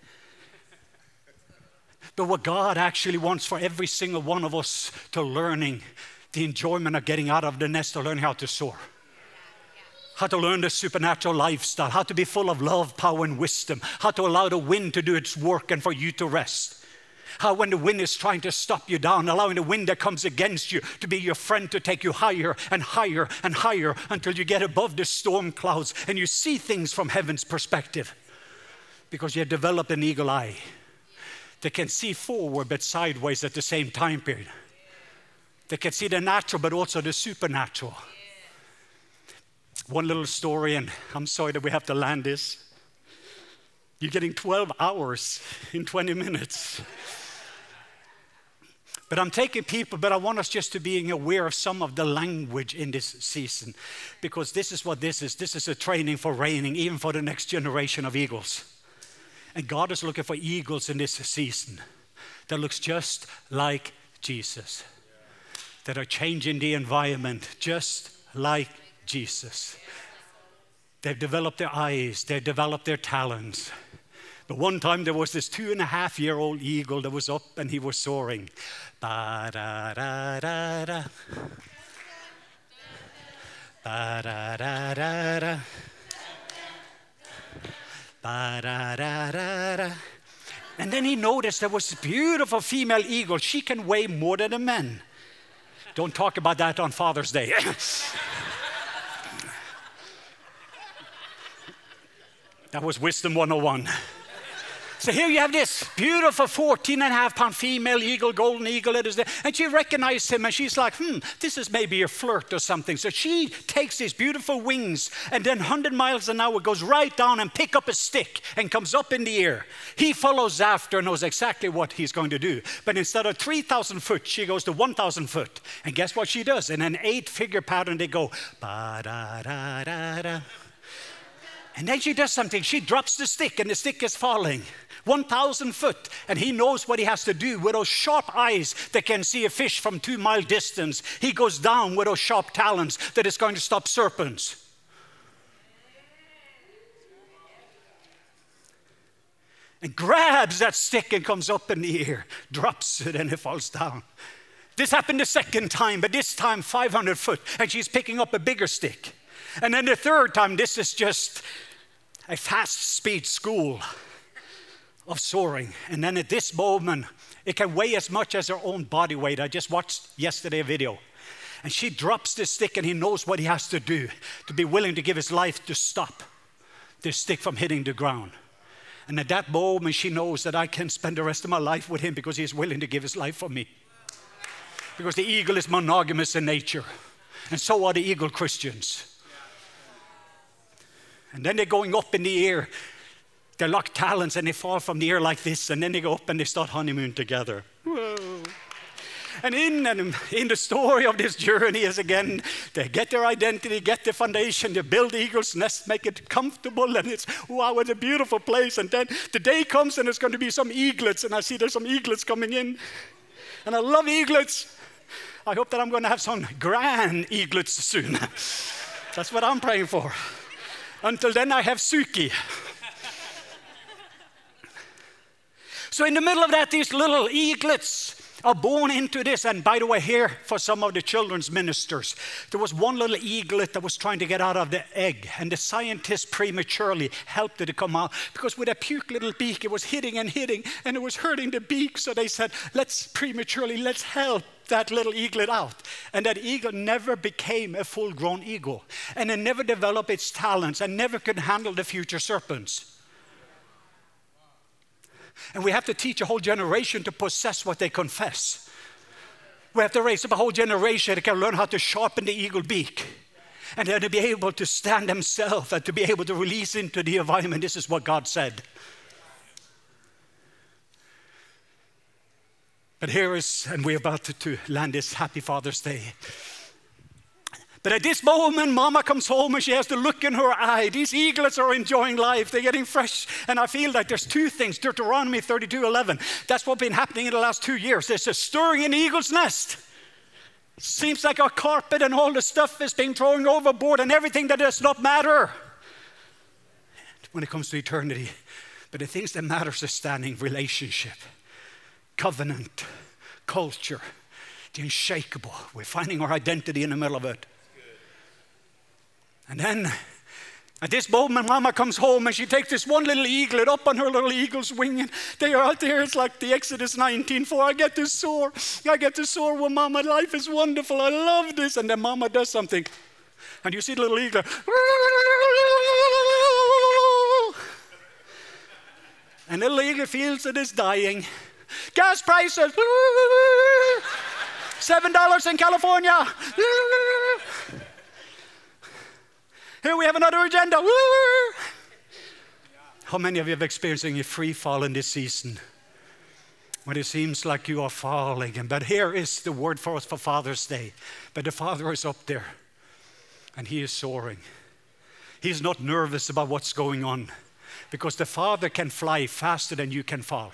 but what God actually wants for every single one of us to learning the enjoyment of getting out of the nest, to learn how to soar. How to learn the supernatural lifestyle, how to be full of love, power, and wisdom, how to allow the wind to do its work and for you to rest. How when the wind is trying to stop you down, allowing the wind that comes against you to be your friend, to take you higher and higher and higher until you get above the storm clouds and you see things from heaven's perspective. Because you have developed an eagle eye that can see forward but sideways at the same time period. They can see the natural but also the supernatural. One little story, and I'm sorry that we have to land this. You're getting twelve hours in twenty minutes. But I'm taking people, but I want us just to be aware of some of the language in this season. Because this is what this is. This is a training for reigning, even for the next generation of eagles. And God is looking for eagles in this season that looks just like Jesus. That are changing the environment just like Jesus. They've developed their eyes, they've developed their talents. But one time there was this two and a half year old eagle that was up and he was soaring. Ba-da-da-da-da. Ba-da-da-da-da. Ba-da-da-da-da. And then he noticed there was a beautiful female eagle. She can weigh more than a man. Don't talk about that on Father's Day. That was Wisdom one oh one. So here you have this beautiful fourteen and a half pound female eagle, golden eagle that is there. And she recognized him and she's like, hmm, this is maybe a flirt or something. So she takes these beautiful wings and then one hundred miles an hour goes right down and pick up a stick and comes up in the air. He follows after and knows exactly what he's going to do. But instead of three thousand foot, she goes to one thousand foot. And guess what she does? In an eight figure pattern, they go, ba-da-da-da-da. And then she does something. She drops the stick and the stick is falling. one thousand foot. And he knows what he has to do with those sharp eyes that can see a fish from two mile distance. He goes down with those sharp talons that is going to stop serpents. And grabs that stick and comes up in the air, drops it and it falls down. This happened the second time, but this time five hundred foot. And she's picking up a bigger stick. And then the third time, this is just a fast speed school of soaring. And then at this moment, it can weigh as much as her own body weight. I just watched yesterday a video. And she drops the stick and he knows what he has to do to be willing to give his life to stop this stick from hitting the ground. And at that moment, she knows that I can spend the rest of my life with him because he's willing to give his life for me. Because the eagle is monogamous in nature. And so are the eagle Christians. And then they're going up in the air. They lock talons and they fall from the air like this. And then they go up and they start honeymoon together. Whoa. And in, and in the story of this journey is again, they get their identity, get their foundation, they build the eagle's nest, make it comfortable. And it's, wow, what a beautiful place. And then the day comes and there's going to be some eaglets. And I see there's some eaglets coming in. And I love eaglets. I hope that I'm going to have some grand eaglets soon. That's what I'm praying for. Until then, I have Suki. So in the middle of that, these little eaglets are born into this. And by the way, here for some of the children's ministers, there was one little eaglet that was trying to get out of the egg. And the scientists prematurely helped it to come out. Because with a puke little beak, it was hitting and hitting. And it was hurting the beak. So they said, let's prematurely, let's help that little eaglet out. And that eagle never became a full-grown eagle. And it never developed its talents and never could handle the future serpents. And we have to teach a whole generation to possess what they confess. We have to raise up a whole generation that can learn how to sharpen the eagle beak. And then to be able to stand themselves and to be able to release into the environment. This is what God said. But here is, and we're about to, to land this Happy Father's Day. But at this moment, Mama comes home and she has the look in her eye. These eaglets are enjoying life. They're getting fresh. And I feel like there's two things. Deuteronomy thirty-two eleven. That's what's been happening in the last two years. There's a stirring in the eagle's nest. Seems like our carpet and all the stuff is being thrown overboard and everything that does not matter when it comes to eternity. But the things that matter is standing, relationship, covenant, culture, the unshakable. We're finding our identity in the middle of it. And then at this moment, Mama comes home and she takes this one little eaglet up on her little eagle's wing, and they are out there. It's like the Exodus nineteen four. I get to soar. I get to soar with Mama. Life is wonderful. I love this. And then Mama does something. And you see the little eaglet. And the little eaglet feels that it's dying. Gas prices. Seven dollars in California. Here we have another agenda. Woo! How many of you have experiencing a free fall in this season? When it seems like you are falling. But here is the word for us for Father's Day. But the Father is up there and he is soaring. He's not nervous about what's going on because the Father can fly faster than you can fall.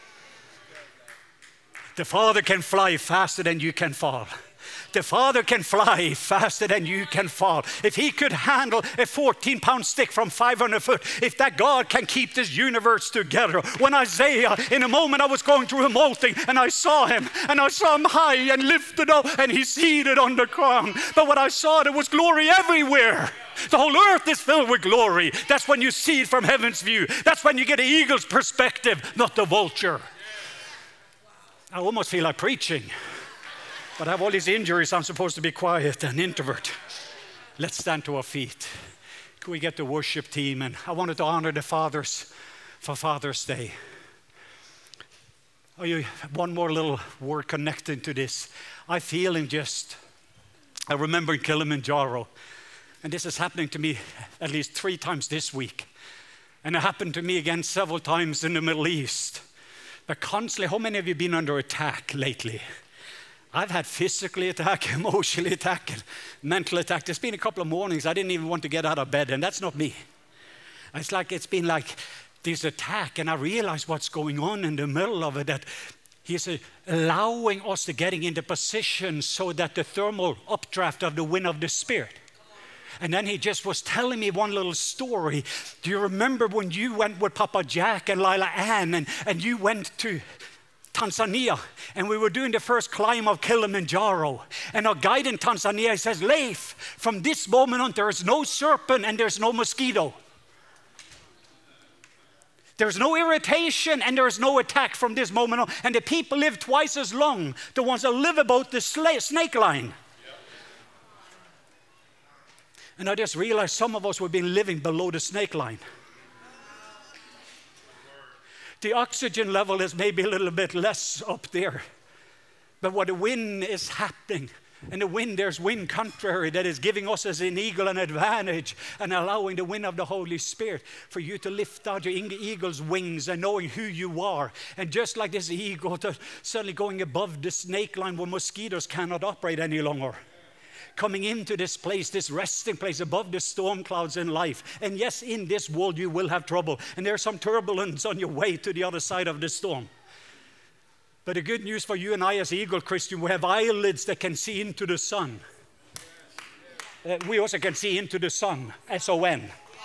The Father can fly faster than you can fall. The Father can fly faster than you can fall. If he could handle a fourteen pound stick from five hundred foot, if that God can keep this universe together. When Isaiah, in a moment I was going through a molting and I saw him and I saw him high and lifted up and he's seated on the crown. But what I saw, there was glory everywhere. The whole earth is filled with glory. That's when you see it from heaven's view. That's when you get the eagle's perspective, not the vulture. I almost feel like preaching. But I have all these injuries, I'm supposed to be quiet and introvert. Let's stand to our feet. Can we get the worship team? And I wanted to honor the fathers for Father's Day. Oh, you, one more little word connecting to this. I feel in just, I remember in Kilimanjaro, and this is happening to me at least three times this week. And it happened to me again several times in the Middle East. But constantly, how many of you have been under attack lately? I've had physical attack, emotional attack, and mental attack. There's been a couple of mornings I didn't even want to get out of bed, and that's not me. It's like it's been like this attack, and I realize what's going on in the middle of it, that he's uh, allowing us to getting into position so that the thermal updraft of the wind of the Spirit. And then he just was telling me one little story. Do you remember when you went with Papa Jack and Lila Ann, and, and you went to Tanzania, and we were doing the first climb of Kilimanjaro, and our guide in Tanzania says, Leif, from this moment on there is no serpent and there's no mosquito. There's no irritation and there's no attack from this moment on, and the people live twice as long, the ones that live about the snake line. And I just realized some of us have been living below the snake line. The oxygen level is maybe a little bit less up there. But what the wind is happening, and the wind, there's wind contrary that is giving us as an eagle an advantage and allowing the wind of the Holy Spirit for you to lift out your eagle's wings and knowing who you are. And just like this eagle, to suddenly going above the snake line where mosquitoes cannot operate any longer. Coming into this place, this resting place above the storm clouds in life. And yes, in this world you will have trouble. And there's some turbulence on your way to the other side of the storm. But the good news for you and I as Eagle Christian, we have eyelids that can see into the sun. Uh, we also can see into the sun, S O N.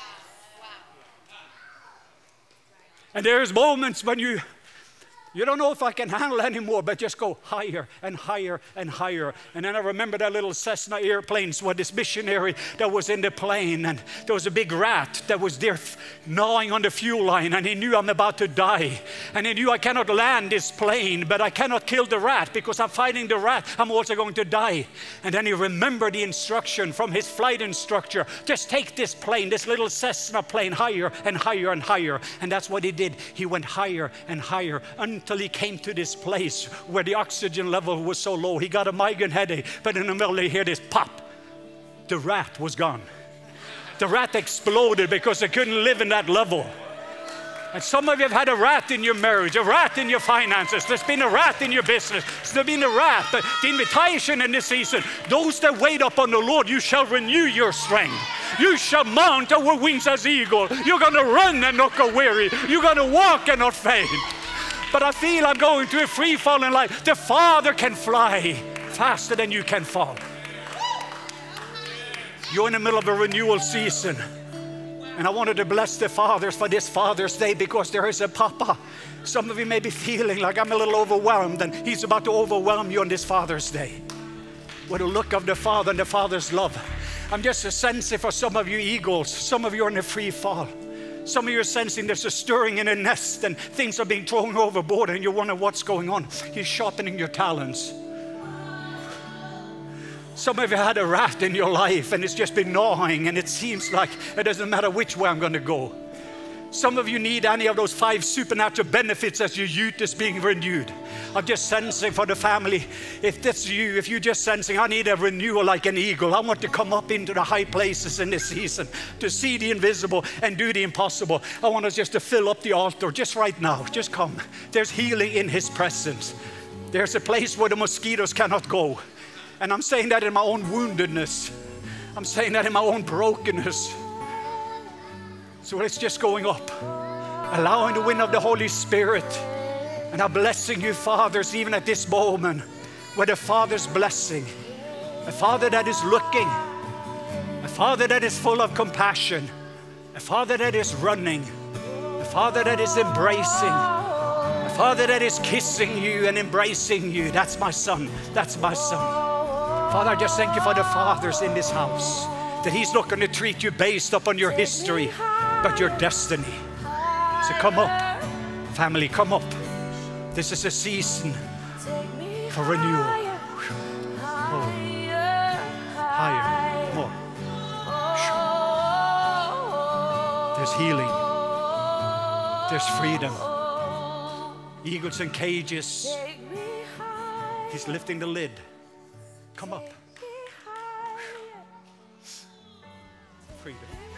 And there's moments when you You don't know if I can handle anymore, but just go higher and higher and higher. And then I remember that little Cessna airplanes with this missionary that was in the plane, and there was a big rat that was there gnawing on the fuel line, and he knew I'm about to die. And he knew I cannot land this plane, but I cannot kill the rat because I'm fighting the rat. I'm also going to die. And then he remembered the instruction from his flight instructor. Just take this plane, this little Cessna plane, higher and higher and higher. And that's what he did. He went higher and higher until Until he came to this place where the oxygen level was so low. He got a migraine headache, but in the middle he heard this pop. The rat was gone. The rat exploded because it couldn't live in that level. And some of you have had a rat in your marriage, a rat in your finances. There's been a rat in your business. There's been a rat. The, the invitation in this season, those that wait upon the Lord, you shall renew your strength. You shall mount our wings as eagle. You're going to run and not go weary. You're going to walk and not faint. But I feel I'm going to a free fall in life. The Father can fly faster than you can fall. You're in the middle of a renewal season. And I wanted to bless the fathers for this Father's Day because there is a papa. Some of you may be feeling like I'm a little overwhelmed, and he's about to overwhelm you on this Father's Day with the look of the Father and the Father's love. I'm just sensing for some of you eagles, some of you are in a free fall. Some of you are sensing there's a stirring in a nest and things are being thrown overboard and you're wondering what's going on. You're sharpening your talents. Some of you had a rat in your life and it's just been gnawing and it seems like it doesn't matter which way I'm going to go. Some of you need any of those five supernatural benefits as your youth is being renewed. I'm just sensing for the family, if that's you, if you're just sensing, I need a renewal like an eagle. I want to come up into the high places in this season to see the invisible and do the impossible. I want us just to fill up the altar just right now. Just come. There's healing in His presence. There's a place where the mosquitoes cannot go. And I'm saying that in my own woundedness. I'm saying that in my own brokenness. So it's just going up, allowing the wind of the Holy Spirit. And I'm blessing you, fathers, even at this moment, with a Father's blessing. A Father that is looking, a Father that is full of compassion, a Father that is running, a Father that is embracing, a Father that is kissing you and embracing you. That's my son. That's my son. Father, I just thank you for the fathers in this house, that He's not going to treat you based upon your history, but your destiny. So come up, family, come up. This is a season for renewal. Oh. Higher, more. There's healing. There's freedom. Eagles in cages. He's lifting the lid. Come up. Freedom.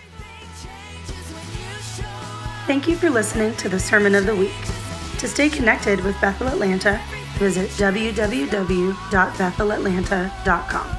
Thank you for listening to the Sermon of the Week. To stay connected with Bethel Atlanta, visit w w w dot bethel atlanta dot com.